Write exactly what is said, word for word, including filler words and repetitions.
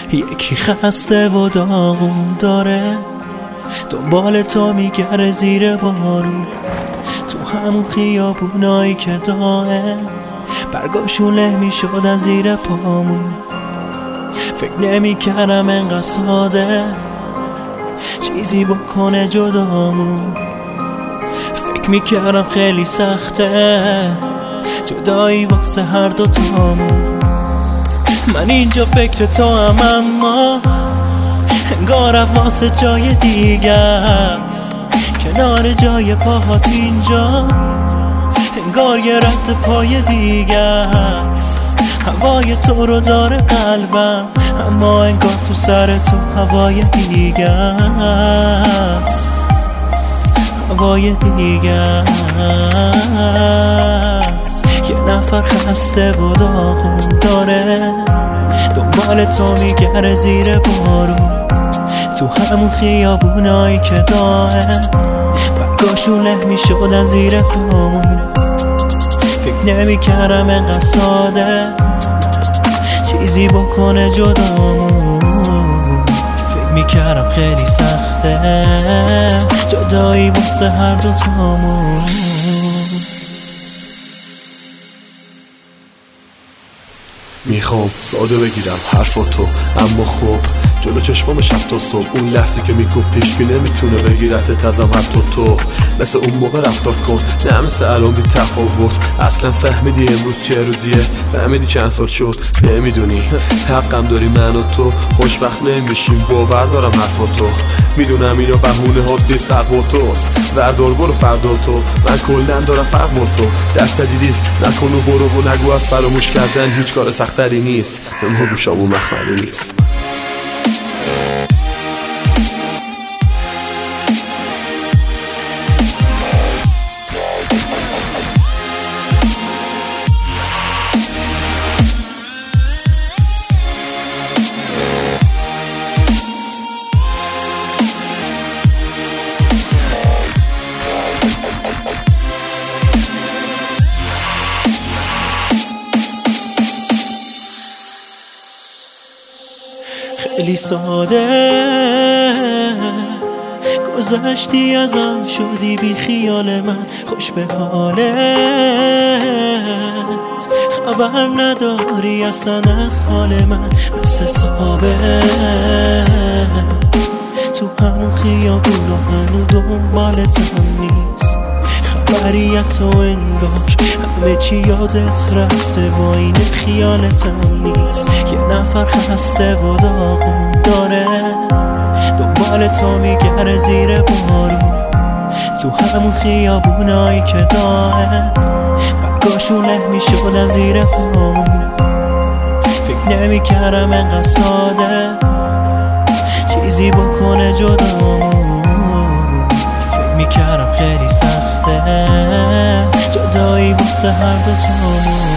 یکی خسته و داغون داره، دنبال تو میگره زیر بارون، تو همون خیابونایی که دائم برگاشون له میشدن زیر پامون. فکر نمی کردم انقدر ساده چیزی بکنه جدامون، فکر میکردم خیلی سخته جدایی واسه هر دوتامون. من اینجا فکر تو هم اما انگار واسه جای دیگه است، کنار جای پاهات اینجا انگار یه رد پای دیگه است. هوای تو رو داره قلبم، اما انگار تو سر تو هوای دیگه است، هوای دیگه است. یه نفر خسته و داغون داره، دنبال تو میگره زیر بارون، تو همون خیابونایی که دائم برگاشون له میشدن زیر پامون. فکر نمی کردم انقدر ساده چیزی بکنه جدامون، فکر میکردم خیلی سخته جدایی واسه هر دوتامون. میخوام ساده بگیرم حرفاتو، اما خب جلو چشمام شب تا صبح اون لحظه که میگفتیش که نمیتونه بگیرتت ازم حتی تو، مثل اون موقع رفتار کن نه مثل الان بی تفاوت. اصلا فهمیدی امروز چه روزیه؟ فهمیدی چند سال شد؟ نمیدونی حقم داری من و تو خوشبخت نمیشیم، باور دارم حرفاتو، میدونم اینا بهونه ها نیست حق با توست، وردار برو فردا تو، من کلن دارم فرق با تو، درصدی ریسک نکن و برو و نگو از فراموش کردن هیچ کار سختری نیست، اما گوشامون مخملی نیست. خیلی ساده گذشتی ازم، شدی بی خیال من، خوش به حالت، خبر نداری اصلا از حال من، مثل ثابت تو همون خیابون و هنو دنبالتم نیست، خبریت و انگار همه چی یادت رفته و این خیالتم نیست. یه نفر خسته و داغون داره، دنبال تو میگره زیر بارون، تو همون خیابونایی که دائم برگاشون له میشدن زیر پامون. فکر نمی کردم انقدر ساده چیزی بکنه جدامون، فکر میکردم خیلی سخته جدایی واسه هر دوتامون.